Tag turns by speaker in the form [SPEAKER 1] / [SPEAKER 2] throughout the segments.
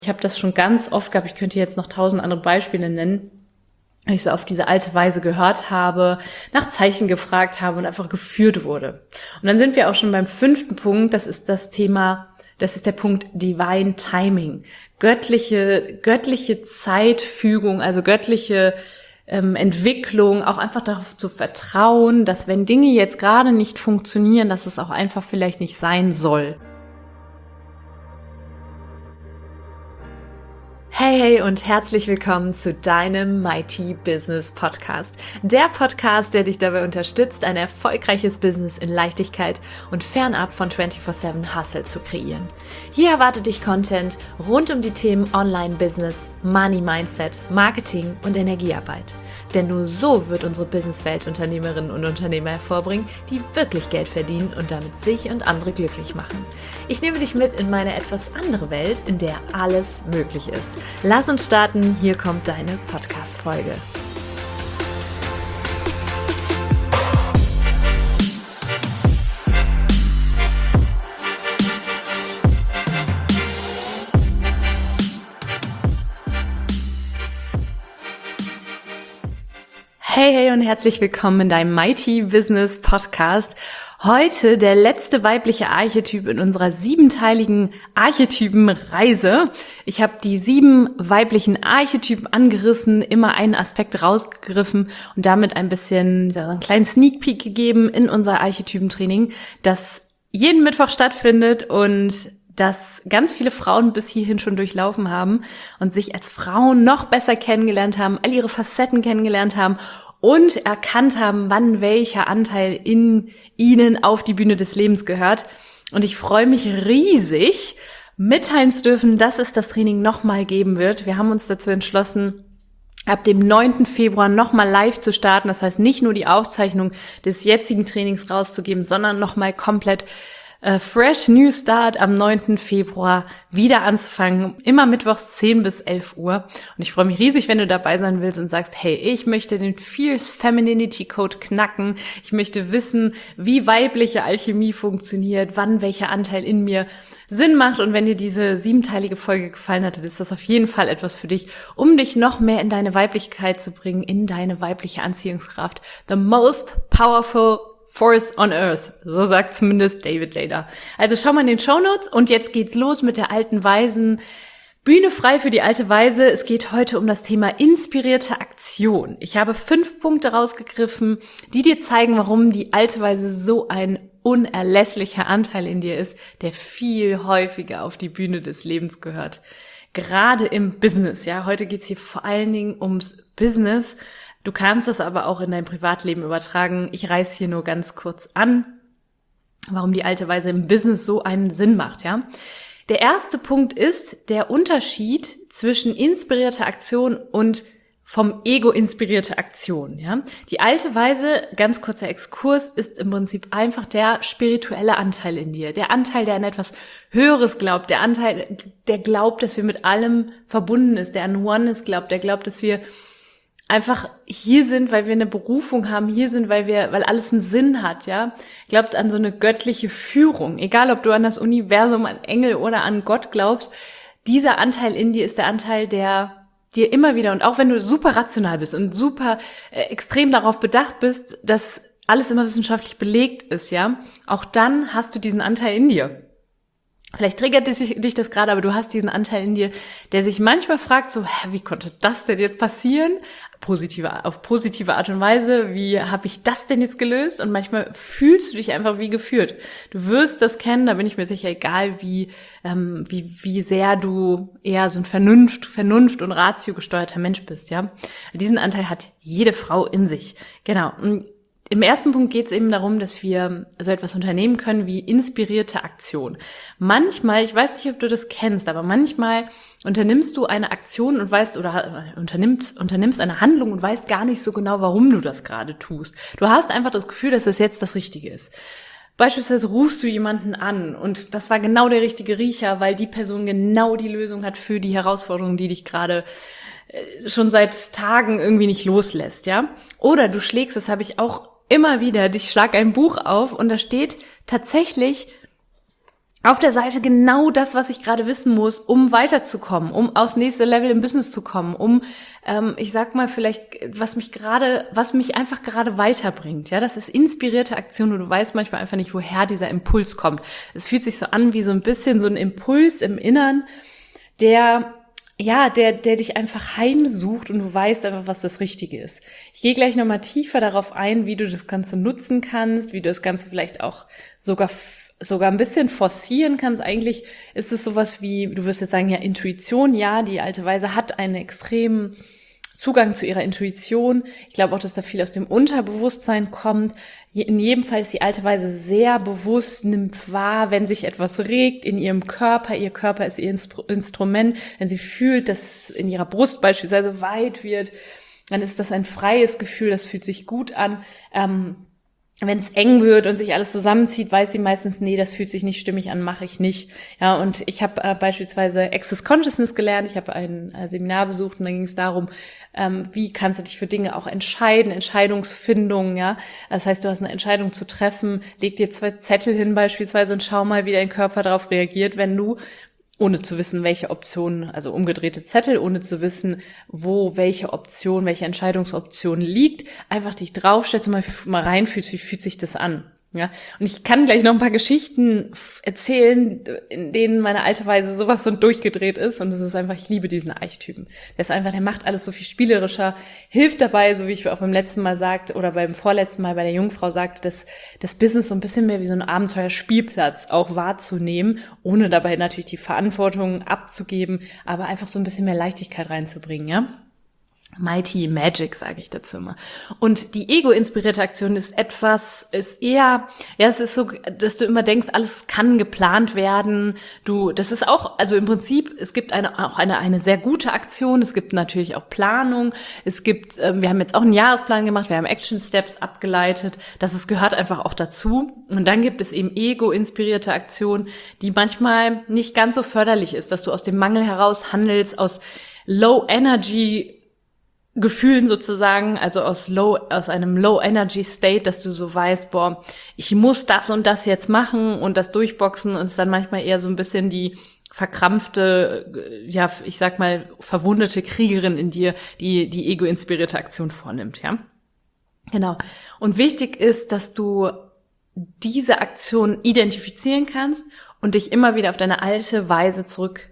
[SPEAKER 1] Ich habe das schon ganz oft gehabt, ich könnte jetzt noch 1000 andere Beispiele nennen, wenn ich so auf diese alte Weise gehört habe, nach Zeichen gefragt habe und einfach geführt wurde. Und dann sind wir auch schon beim 5. Punkt, das ist der Punkt Divine Timing. Göttliche Zeitfügung, also göttliche Entwicklung, auch einfach darauf zu vertrauen, dass wenn Dinge jetzt gerade nicht funktionieren, dass es auch einfach vielleicht nicht sein soll. Hey und herzlich willkommen zu deinem Mighty Business Podcast. Der Podcast, der dich dabei unterstützt, ein erfolgreiches Business in Leichtigkeit und fernab von 24/7 Hustle zu kreieren. Hier erwartet dich Content rund um die Themen Online-Business, Money-Mindset, Marketing und Energiearbeit. Denn nur so wird unsere Businesswelt Unternehmerinnen und Unternehmer hervorbringen, die wirklich Geld verdienen und damit sich und andere glücklich machen. Ich nehme dich mit in meine etwas andere Welt, in der alles möglich ist. Lass uns starten, hier kommt deine Podcast-Folge. Hey und herzlich willkommen in deinem Mighty Business Podcast. Heute der letzte weibliche Archetyp in unserer 7-teiligen Archetypenreise. Ich habe die 7 weiblichen Archetypen angerissen, immer einen Aspekt rausgegriffen und damit ein bisschen einen kleinen Sneak Peek gegeben in unser Archetypentraining, das jeden Mittwoch stattfindet und dass ganz viele Frauen bis hierhin schon durchlaufen haben und sich als Frauen noch besser kennengelernt haben, all ihre Facetten kennengelernt haben und erkannt haben, wann welcher Anteil in ihnen auf die Bühne des Lebens gehört. Und ich freue mich riesig, mitteilen zu dürfen, dass es das Training nochmal geben wird. Wir haben uns dazu entschlossen, ab dem 9. Februar nochmal live zu starten. Das heißt, nicht nur die Aufzeichnung des jetzigen Trainings rauszugeben, sondern nochmal komplett fresh New Start am 9. Februar wieder anzufangen, immer mittwochs 10 bis 11 Uhr. Und ich freue mich riesig, wenn du dabei sein willst und sagst, hey, ich möchte den Fierce Femininity Code knacken. Ich möchte wissen, wie weibliche Alchemie funktioniert, wann welcher Anteil in mir Sinn macht. Und wenn dir diese 7-teilige Folge gefallen hat, dann ist das auf jeden Fall etwas für dich, um dich noch mehr in deine Weiblichkeit zu bringen, in deine weibliche Anziehungskraft. The most powerful Force on Earth, so sagt zumindest David Jada. Also schau mal in den Shownotes und jetzt geht's los mit der alten Weisen. Bühne frei für die alte Weise. Es geht heute um das Thema inspirierte Aktion. Ich habe 5 Punkte rausgegriffen, die dir zeigen, warum die alte Weise so ein unerlässlicher Anteil in dir ist, der viel häufiger auf die Bühne des Lebens gehört. Gerade im Business, ja. Heute geht's hier vor allen Dingen ums Business. Du kannst das aber auch in dein Privatleben übertragen. Ich reiß hier nur ganz kurz an, warum die alte Weise im Business so einen Sinn macht, ja. Der erste Punkt ist der Unterschied zwischen inspirierter Aktion und vom Ego inspirierte Aktion, ja. Die alte Weise, ganz kurzer Exkurs, ist im Prinzip einfach der spirituelle Anteil in dir. Der Anteil, der an etwas Höheres glaubt. Der Anteil, der glaubt, dass wir mit allem verbunden ist. Der an Oneness glaubt. Der glaubt, dass wir einfach hier sind, weil wir eine Berufung haben, hier sind, weil alles einen Sinn hat, ja. Glaubt an so eine göttliche Führung. Egal, ob du an das Universum, an Engel oder an Gott glaubst, dieser Anteil in dir ist der Anteil, der dir immer wieder, und auch wenn du super rational bist und super extrem darauf bedacht bist, dass alles immer wissenschaftlich belegt ist, ja, auch dann hast du diesen Anteil in dir. Vielleicht triggert dich das gerade, aber du hast diesen Anteil in dir, der sich manchmal fragt, so, wie konnte das denn jetzt passieren? Auf positive Art und Weise, wie habe ich das denn jetzt gelöst? Und manchmal fühlst du dich einfach wie geführt. Du wirst das kennen, da bin ich mir sicher, egal wie sehr du eher so ein Vernunft und Ratio gesteuerter Mensch bist, ja. Diesen Anteil hat jede Frau in sich. Genau. Und im ersten Punkt geht es eben darum, dass wir so etwas unternehmen können wie inspirierte Aktion. Manchmal, ich weiß nicht, ob du das kennst, aber manchmal unternimmst du eine Aktion und weißt, oder unternimmst eine Handlung und weißt gar nicht so genau, warum du das gerade tust. Du hast einfach das Gefühl, dass das jetzt das Richtige ist. Beispielsweise rufst du jemanden an und das war genau der richtige Riecher, weil die Person genau die Lösung hat für die Herausforderung, die dich gerade schon seit Tagen irgendwie nicht loslässt, ja? Oder du schlägst, das habe ich auch immer wieder, ich schlag ein Buch auf und da steht tatsächlich auf der Seite genau das, was ich gerade wissen muss, um weiterzukommen, um aufs nächste Level im Business zu kommen, um, ich sag mal vielleicht, was mich einfach gerade weiterbringt. Ja, das ist inspirierte Aktion und du weißt manchmal einfach nicht, woher dieser Impuls kommt. Es fühlt sich so an wie so ein bisschen so ein Impuls im Innern, der dich einfach heimsucht und du weißt einfach, was das Richtige ist. Ich gehe gleich nochmal tiefer darauf ein, wie du das Ganze nutzen kannst, wie du das Ganze vielleicht auch sogar ein bisschen forcieren kannst. Eigentlich ist es sowas wie, du wirst jetzt sagen, ja, Intuition, ja, die alte Weise hat einen extremen Zugang zu ihrer Intuition. Ich glaube auch, dass da viel aus dem Unterbewusstsein kommt. In jedem Fall ist die alte Weise sehr bewusst, nimmt wahr, wenn sich etwas regt in ihrem Körper. Ihr Körper ist ihr Instrument. Wenn sie fühlt, dass es in ihrer Brust beispielsweise weit wird, dann ist das ein freies Gefühl, das fühlt sich gut an. Wenn es eng wird und sich alles zusammenzieht, weiß sie meistens, nee, das fühlt sich nicht stimmig an, mache ich nicht. Ja, und ich habe beispielsweise Access Consciousness gelernt. Ich habe ein Seminar besucht und da ging es darum, wie kannst du dich für Dinge auch entscheiden, Entscheidungsfindung, ja. Das heißt, du hast eine Entscheidung zu treffen, leg dir 2 Zettel hin beispielsweise und schau mal, wie dein Körper darauf reagiert, wenn du, ohne zu wissen, welche Option, also umgedrehte Zettel, ohne zu wissen, wo welche Option, welche Entscheidungsoption liegt, einfach dich draufstellst und mal reinfühlst, wie fühlt sich das an. Ja, und ich kann gleich noch ein paar Geschichten erzählen, in denen meine alte Weise sowas so durchgedreht ist. Und das ist einfach, ich liebe diesen Archetypen. Der macht alles so viel spielerischer, hilft dabei, so wie ich auch beim letzten Mal sagte, oder beim vorletzten Mal bei der Jungfrau sagte, dass das Business so ein bisschen mehr wie so ein Abenteuerspielplatz auch wahrzunehmen, ohne dabei natürlich die Verantwortung abzugeben, aber einfach so ein bisschen mehr Leichtigkeit reinzubringen, ja. Mighty Magic, sage ich dazu immer. Und die ego-inspirierte Aktion ist eher, ja, es ist so, dass du immer denkst, alles kann geplant werden. Das ist auch, also im Prinzip, es gibt auch eine sehr gute Aktion. Es gibt natürlich auch Planung. Wir haben jetzt auch einen Jahresplan gemacht. Wir haben Action Steps abgeleitet. Gehört einfach auch dazu. Und dann gibt es eben ego-inspirierte Aktion, die manchmal nicht ganz so förderlich ist, dass du aus dem Mangel heraus handelst, aus Low Energy Gefühlen sozusagen, also aus einem Low-Energy-State, dass du so weißt, boah, ich muss das und das jetzt machen und das durchboxen, und es ist dann manchmal eher so ein bisschen die verkrampfte, ja, ich sag mal, verwundete Kriegerin in dir, die ego-inspirierte Aktion vornimmt, ja. Genau. Und wichtig ist, dass du diese Aktion identifizieren kannst und dich immer wieder auf deine alte Weise zurück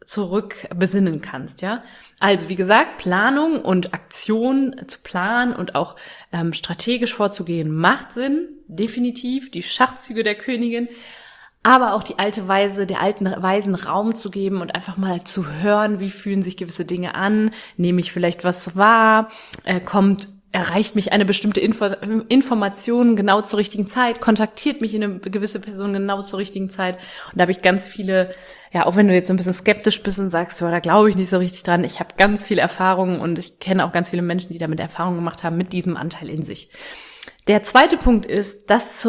[SPEAKER 1] besinnen kannst, ja. Also wie gesagt, Planung und Aktion zu planen und auch strategisch vorzugehen macht Sinn, definitiv, die Schachzüge der Königin, aber auch die alte Weise, der alten Weisen Raum zu geben und einfach mal zu hören, wie fühlen sich gewisse Dinge an, nehme ich vielleicht was wahr, erreicht mich eine bestimmte Information genau zur richtigen Zeit, kontaktiert mich eine gewisse Person genau zur richtigen Zeit. Und da habe ich ganz viele, ja, auch wenn du jetzt ein bisschen skeptisch bist und sagst, da glaube ich nicht so richtig dran, ich habe ganz viele Erfahrungen und ich kenne auch ganz viele Menschen, die damit Erfahrungen gemacht haben mit diesem Anteil in sich. Der zweite Punkt ist, dass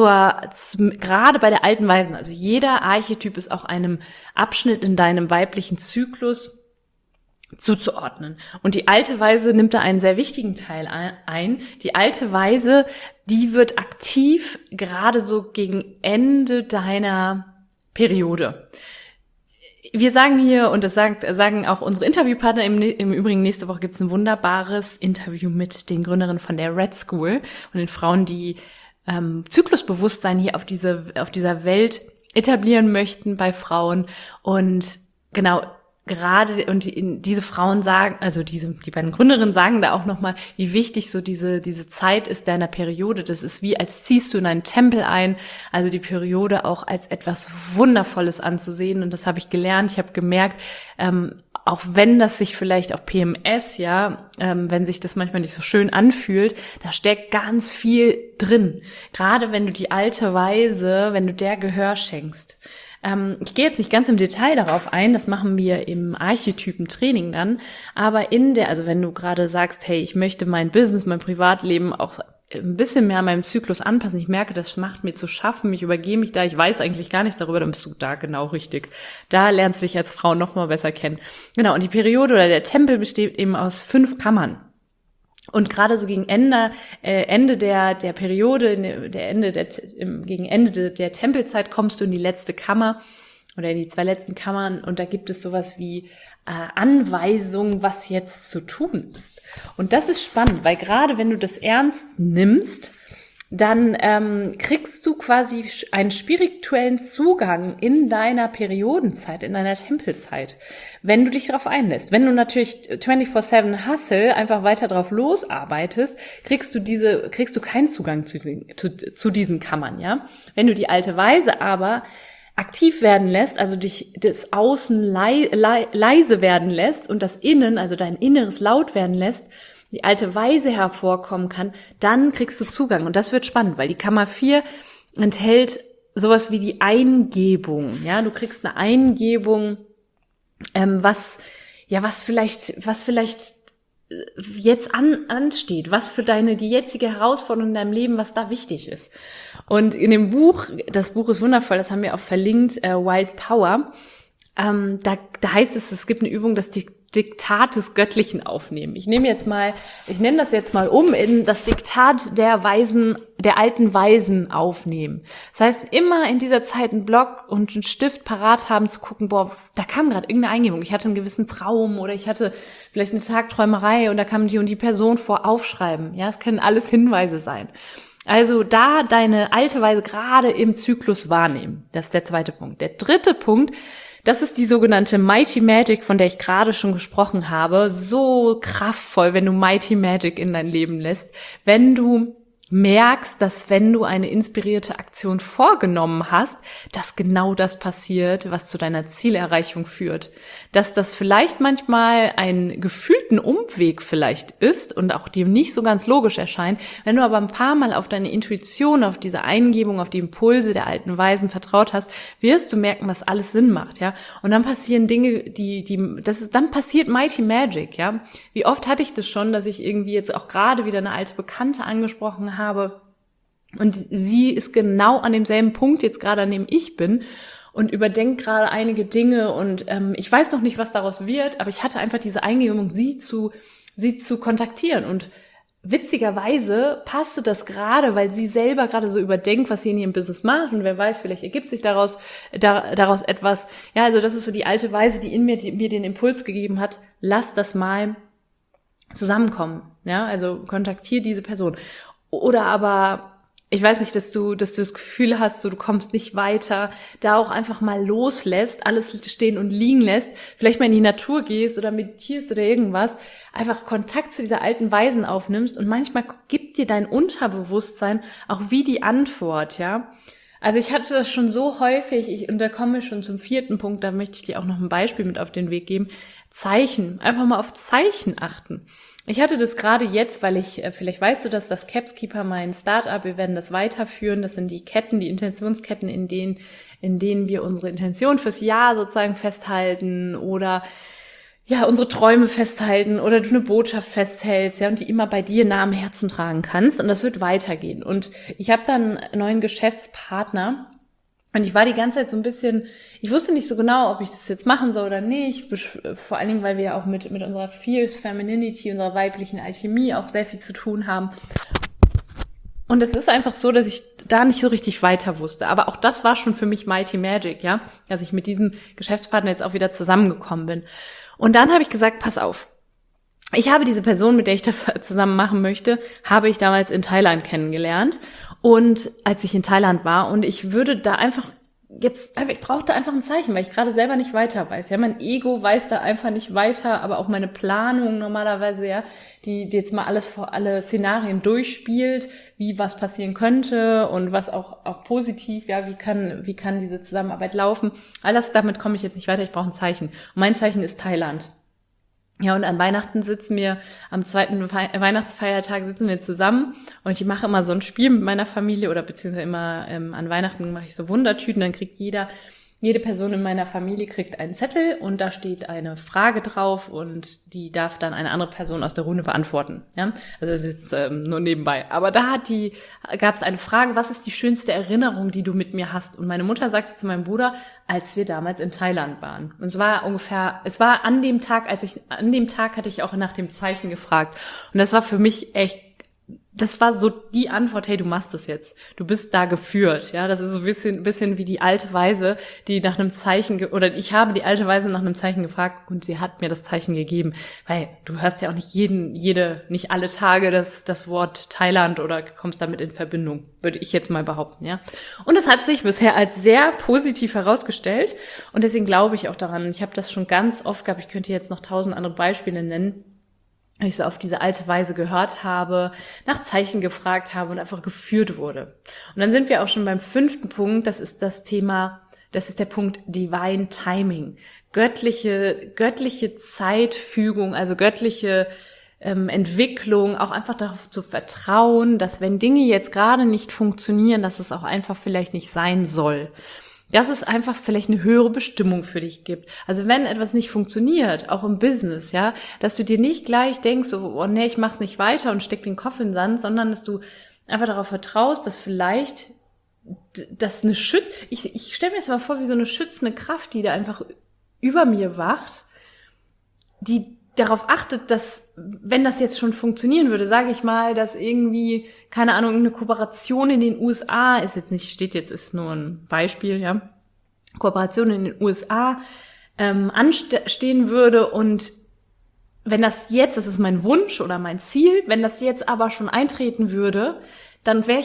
[SPEAKER 1] gerade bei der alten Weisen, also jeder Archetyp ist auch einem Abschnitt in deinem weiblichen Zyklus zuzuordnen. Und die alte Weise nimmt da einen sehr wichtigen Teil ein. Die alte Weise, die wird aktiv gerade so gegen Ende deiner Periode. Wir sagen hier, und das sagen auch unsere Interviewpartner, im Übrigen nächste Woche gibt's ein wunderbares Interview mit den Gründerinnen von der Red School und den Frauen, die Zyklusbewusstsein hier auf dieser Welt etablieren möchten bei Frauen. Und genau, gerade, und diese Frauen sagen, also die beiden Gründerinnen sagen da auch nochmal, wie wichtig so diese Zeit ist deiner Periode. Das ist wie, als ziehst du in einen Tempel ein, also die Periode auch als etwas Wundervolles anzusehen. Und das habe ich gelernt. Ich habe gemerkt, auch wenn das sich vielleicht auf PMS, ja, wenn sich das manchmal nicht so schön anfühlt, da steckt ganz viel drin. Gerade wenn du die alte Weise, wenn du der Gehör schenkst. Ich gehe jetzt nicht ganz im Detail darauf ein, das machen wir im Archetypen-Training dann, aber also wenn du gerade sagst, hey, ich möchte mein Business, mein Privatleben auch ein bisschen mehr an meinem Zyklus anpassen, ich merke, das macht mir zu schaffen, ich übergehe mich da, ich weiß eigentlich gar nichts darüber, dann bist du da genau richtig. Da lernst du dich als Frau noch mal besser kennen. Genau, und die Periode oder der Tempel besteht eben aus 5 Kammern. Und gerade so gegen Ende der Periode, gegen Ende der Tempelzeit kommst du in die letzte Kammer. oder in die 2 letzten Kammern und da gibt es sowas wie Anweisungen, was jetzt zu tun ist. Und das ist spannend, weil gerade wenn du das ernst nimmst, dann kriegst du quasi einen spirituellen Zugang in deiner Periodenzeit, in deiner Tempelzeit, wenn du dich darauf einlässt. Wenn du natürlich 24/7 Hustle einfach weiter drauf losarbeitest, kriegst du keinen Zugang zu diesen Kammern, ja. Wenn du die alte Weise aber aktiv werden lässt, also dich das Außen leise werden lässt und das Innen, also dein Inneres laut werden lässt, die alte Weise hervorkommen kann, dann kriegst du Zugang. Und das wird spannend, weil die Kammer 4 enthält sowas wie die Eingebung. Ja, du kriegst eine Eingebung, was vielleicht jetzt ansteht, was für die jetzige Herausforderung in deinem Leben, was da wichtig ist. Und in dem Buch, das Buch ist wundervoll, das haben wir auch verlinkt, Wild Power, da heißt es gibt eine Übung, das Diktat des Göttlichen aufnehmen. Ich nenne das jetzt mal in das Diktat der alten Weisen aufnehmen. Das heißt, immer in dieser Zeit einen Block und einen Stift parat haben, zu gucken, da kam gerade irgendeine Eingebung. Ich hatte einen gewissen Traum oder ich hatte vielleicht eine Tagträumerei und da kam die und die Person vor, aufschreiben. Ja, es können alles Hinweise sein. Also da deine alte Weise gerade im Zyklus wahrnehmen. Das ist der 2. Punkt. Der 3. Punkt, das ist die sogenannte Mighty Magic, von der ich gerade schon gesprochen habe. So kraftvoll, wenn du Mighty Magic in dein Leben lässt. Wenn du merkst, dass wenn du eine inspirierte Aktion vorgenommen hast, dass genau das passiert, was zu deiner Zielerreichung führt. Dass das vielleicht manchmal einen gefühlten Umweg vielleicht ist und auch dir nicht so ganz logisch erscheint. Wenn du aber ein paar Mal auf deine Intuition, auf diese Eingebung, auf die Impulse der alten Weisen vertraut hast, wirst du merken, dass alles Sinn macht, ja. Und dann passieren Dinge, dann passiert Mighty Magic, ja. Wie oft hatte ich das schon, dass ich irgendwie jetzt auch gerade wieder eine alte Bekannte angesprochen habe und sie ist genau an demselben Punkt jetzt gerade, an dem ich bin und überdenkt gerade einige Dinge und ich weiß noch nicht, was daraus wird, aber ich hatte einfach diese Eingebung, sie zu kontaktieren und witzigerweise passte das gerade, weil sie selber gerade so überdenkt, was sie in ihrem Business macht und wer weiß, vielleicht ergibt sich daraus etwas. Ja, also das ist so die alte Weise, die mir den Impuls gegeben hat, lass das mal zusammenkommen. Ja, also kontaktiere diese Person. Oder aber, ich weiß nicht, dass du das Gefühl hast, so du kommst nicht weiter, da auch einfach mal loslässt, alles stehen und liegen lässt, vielleicht mal in die Natur gehst oder meditierst oder irgendwas, einfach Kontakt zu dieser alten Weisen aufnimmst und manchmal gibt dir dein Unterbewusstsein auch wie die Antwort, ja. Also ich hatte das schon so häufig, und da kommen wir schon zum 4. Punkt, da möchte ich dir auch noch ein Beispiel mit auf den Weg geben. Zeichen, einfach mal auf Zeichen achten. Ich hatte das gerade jetzt, weil vielleicht weißt du das Capskeeper, mein Startup, wir werden das weiterführen. Das sind die Ketten, die Intentionsketten, in denen wir unsere Intention fürs Jahr sozusagen festhalten oder ja, unsere Träume festhalten oder du eine Botschaft festhältst, ja, und die immer bei dir nah am Herzen tragen kannst. Und das wird weitergehen. Und ich habe dann einen neuen Geschäftspartner. Und ich war die ganze Zeit so ein bisschen, ich wusste nicht so genau, ob ich das jetzt machen soll oder nicht, vor allen Dingen, weil wir ja auch mit unserer Fierce Femininity, unserer weiblichen Alchemie auch sehr viel zu tun haben. Und es ist einfach so, dass ich da nicht so richtig weiter wusste. Aber auch das war schon für mich Mighty Magic, ja, dass ich mit diesem Geschäftspartner jetzt auch wieder zusammengekommen bin. Und dann habe ich gesagt, pass auf. Ich habe diese Person, mit der ich das zusammen machen möchte, habe ich damals in Thailand kennengelernt. Und als ich in Thailand war und ich würde da ich brauchte einfach ein Zeichen, weil ich gerade selber nicht weiter weiß. Ja, mein Ego weiß da einfach nicht weiter, aber auch meine Planung normalerweise, ja, die jetzt mal alle Szenarien durchspielt, wie was passieren könnte und was auch positiv, ja, wie kann diese Zusammenarbeit laufen. Damit komme ich jetzt nicht weiter, ich brauche ein Zeichen. Und mein Zeichen ist Thailand. Ja, und an Weihnachten am 2. Weihnachtsfeiertag sitzen wir zusammen und ich mache immer so ein Spiel mit meiner Familie oder beziehungsweise immer an Weihnachten mache ich so Wundertüten, dann kriegt jede Person in meiner Familie kriegt einen Zettel und da steht eine Frage drauf und die darf dann eine andere Person aus der Runde beantworten. Ja, also das ist jetzt nur nebenbei. Aber gab es eine Frage: Was ist die schönste Erinnerung, die du mit mir hast? Und meine Mutter sagte zu meinem Bruder, als wir damals in Thailand waren. Und es war an dem Tag hatte ich auch nach dem Zeichen gefragt. Und das war für mich echt das war so die Antwort, hey, du machst das jetzt. Du bist da geführt, ja. Das ist so ein bisschen wie die alte Weise, die nach einem Zeichen, oder ich habe die alte Weise nach einem Zeichen gefragt und sie hat mir das Zeichen gegeben. Weil du hörst ja auch nicht nicht alle Tage das Wort Thailand oder kommst damit in Verbindung, würde ich jetzt mal behaupten, ja. Und es hat sich bisher als sehr positiv herausgestellt und deswegen glaube ich auch daran. Ich habe das schon ganz oft gehabt, ich könnte jetzt noch 1000 andere Beispiele nennen, ich so auf diese alte Weise gehört habe, nach Zeichen gefragt habe und einfach geführt wurde. Und dann sind wir auch schon beim 5. Punkt, das ist der Punkt Divine Timing. Göttliche Zeitfügung, also göttliche Entwicklung, auch einfach darauf zu vertrauen, dass wenn Dinge jetzt gerade nicht funktionieren, dass es auch einfach vielleicht nicht sein soll. Dass es einfach vielleicht eine höhere Bestimmung für dich gibt. Also wenn etwas nicht funktioniert, auch im Business, ja, dass du dir nicht gleich denkst, oh nee, ich mach's nicht weiter und steck den Kopf in den Sand, sondern dass du einfach darauf vertraust, dass vielleicht das ich stelle mir jetzt mal vor, wie so eine schützende Kraft, die da einfach über mir wacht, die darauf achtet, dass, wenn das jetzt schon funktionieren würde, sage ich mal, dass irgendwie, keine Ahnung, eine Kooperation in den USA, ist nur ein Beispiel, ja, Kooperation in den USA anstehen würde und wenn das ist mein Wunsch oder mein Ziel, wenn das jetzt aber schon eintreten würde, dann könnte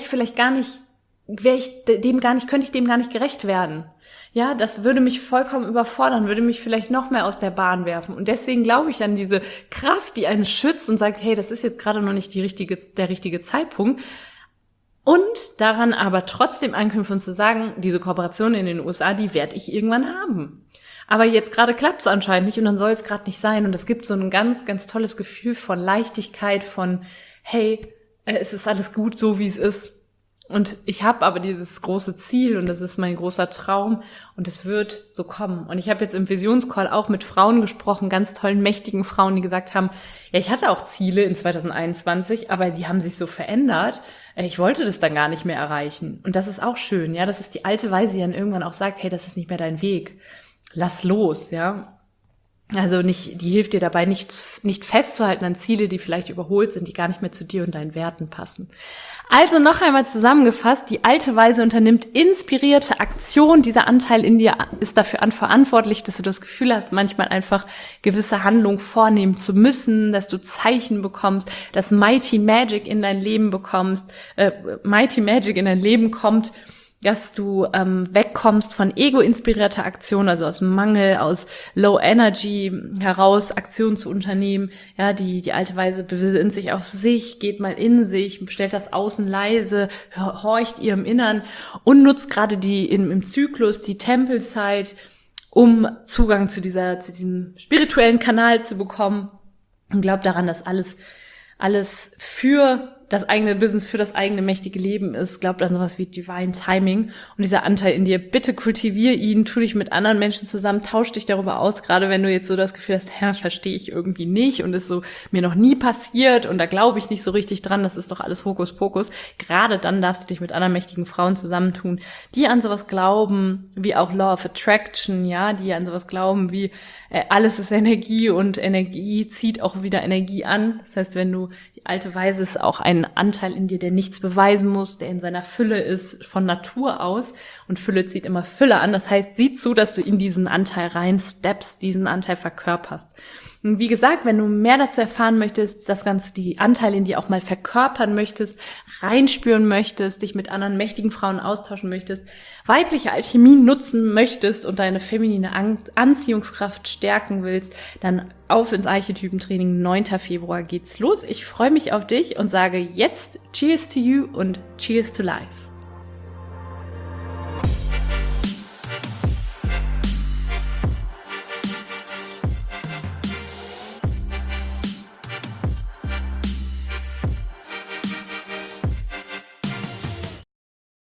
[SPEAKER 1] ich dem gar nicht gerecht werden. Ja, das würde mich vollkommen überfordern, würde mich vielleicht noch mehr aus der Bahn werfen. Und deswegen glaube ich an diese Kraft, die einen schützt und sagt, hey, das ist jetzt gerade noch nicht der richtige Zeitpunkt. Und daran aber trotzdem anknüpfen und zu sagen, diese Kooperation in den USA, die werde ich irgendwann haben. Aber jetzt gerade klappt es anscheinend nicht und dann soll es gerade nicht sein. Und es gibt so ein ganz, ganz tolles Gefühl von Leichtigkeit, von, hey, es ist alles gut, so wie es ist. Und ich habe aber dieses große Ziel und das ist mein großer Traum und es wird so kommen. Und ich habe jetzt im Visionscall auch mit Frauen gesprochen, ganz tollen, mächtigen Frauen, die gesagt haben, ja, ich hatte auch Ziele in 2021, aber die haben sich so verändert. Ich wollte das dann gar nicht mehr erreichen. Und das ist auch schön, ja, das ist die alte Weise, die dann irgendwann auch sagt, hey, das ist nicht mehr dein Weg. Lass los, ja. Also die hilft dir dabei, nicht festzuhalten an Ziele, die vielleicht überholt sind, die gar nicht mehr zu dir und deinen Werten passen. Also noch einmal zusammengefasst, die alte Weise unternimmt inspirierte Aktion. Dieser Anteil in dir ist dafür verantwortlich, dass du das Gefühl hast, manchmal einfach gewisse Handlungen vornehmen zu müssen, dass du Zeichen bekommst, dass Mighty Magic in dein Leben kommt, dass du wegkommst von ego-inspirierter Aktion, also aus Mangel, aus Low Energy heraus Aktionen zu unternehmen. Ja, die alte Weise besinnt sich auf sich, geht mal in sich, stellt das Außen leise, horcht ihrem Innern und nutzt gerade im Zyklus die Tempelzeit, um Zugang zu diesem spirituellen Kanal zu bekommen und glaubt daran, dass alles für das eigene Business, für das eigene mächtige Leben ist, glaubt an sowas wie Divine Timing und dieser Anteil in dir, bitte kultivier ihn, tu dich mit anderen Menschen zusammen, tausch dich darüber aus, gerade wenn du jetzt so das Gefühl hast, verstehe ich irgendwie nicht und ist so mir noch nie passiert und da glaube ich nicht so richtig dran, das ist doch alles Hokuspokus. Gerade dann darfst du dich mit anderen mächtigen Frauen zusammentun, die an sowas glauben, wie auch Law of Attraction, ja, die an sowas glauben, wie alles ist Energie und Energie zieht auch wieder Energie an. Das heißt, wenn du die alte Weise ist auch ein Anteil in dir, der nichts beweisen muss, der in seiner Fülle ist, von Natur aus. Und Fülle zieht immer Fülle an. Das heißt, sieh zu, dass du in diesen Anteil reinsteppst, diesen Anteil verkörperst. Und wie gesagt, wenn du mehr dazu erfahren möchtest, das Ganze, die Anteile in dir auch mal verkörpern möchtest, reinspüren möchtest, dich mit anderen mächtigen Frauen austauschen möchtest, weibliche Alchemie nutzen möchtest und deine feminine Anziehungskraft stärken willst, dann auf ins Archetypentraining. 9. Februar geht's los. Ich freue mich auf dich und sage jetzt Cheers to you und Cheers to life.